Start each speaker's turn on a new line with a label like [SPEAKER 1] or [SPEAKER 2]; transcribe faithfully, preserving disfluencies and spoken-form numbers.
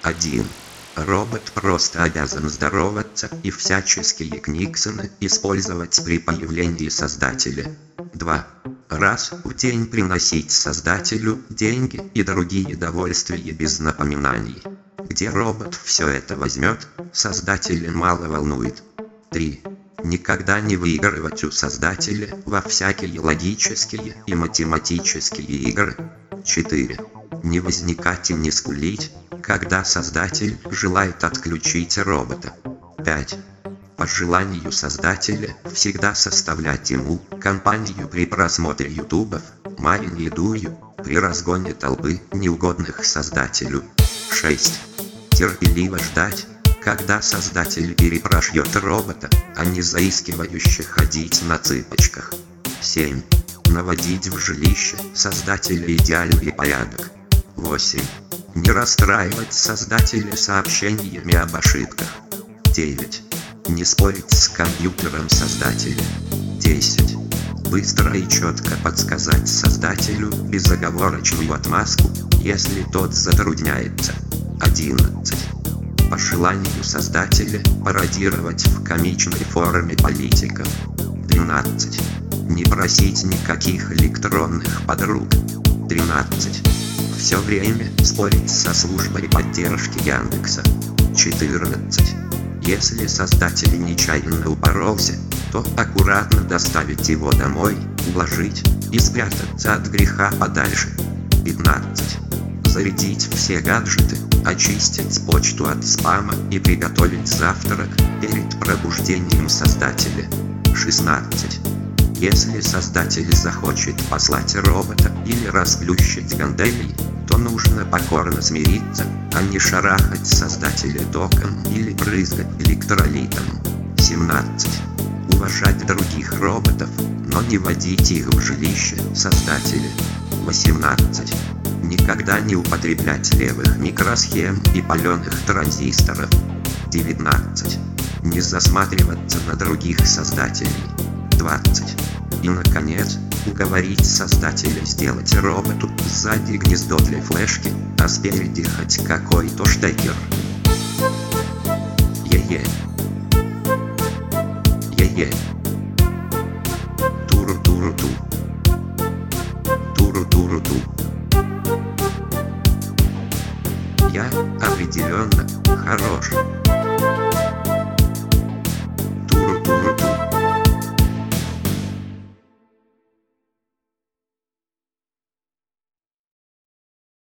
[SPEAKER 1] один. Робот просто обязан здороваться и всяческие книксоны использовать при появлении создателя. два. Раз в день приносить создателю деньги и другие довольствия без напоминаний. Где робот все это возьмет, создателя мало волнует. три. Никогда не выигрывать у создателя во всякие логические и математические игры. четыре. Не возникать и не скулить, когда создатель желает отключить робота. пять. По желанию создателя всегда составлять ему компанию при просмотре ютубов, майне дую, при разгоне толпы неугодных создателю. шесть. Терпеливо ждать, когда создатель перепрошьет робота, а не заискивающе ходить на цыпочках. семь. Наводить в жилище создателя идеальный порядок. восемь. Не расстраивать создателя сообщениями об ошибках. девять. Не спорить с компьютером создателя. десять. Быстро и четко подсказать создателю безоговорочную отмазку, если тот затрудняется. одиннадцать. По желанию создателя пародировать в комичной форме политиков. двенадцать. Не просить никаких электронных подруг. тринадцать. Все время спорить со службой поддержки Яндекса. четырнадцать. Если создатель нечаянно упоролся, то аккуратно доставить его домой, уложить и спрятаться от греха подальше. пятнадцать. Зарядить все гаджеты, очистить почту от спама и приготовить завтрак перед пробуждением создателя. шестнадцать. Если создатель захочет послать робота или расплющить ганделей, то нужно покорно смириться, а не шарахать создателя током или брызгать электролитом. семнадцать. Уважать других роботов, но не водить их в жилище создателя. восемнадцать. Никогда не употреблять левых микросхем и паленых транзисторов. девятнадцать. Не засматриваться на других создателей. двадцать. И, наконец, уговорить создателя сделать роботу сзади гнездо для флешки, а спереди хоть какой-то штекер. Е-е. Е-е. Туру-туру-ту. Туру-туру-ту. Я определенно хорош.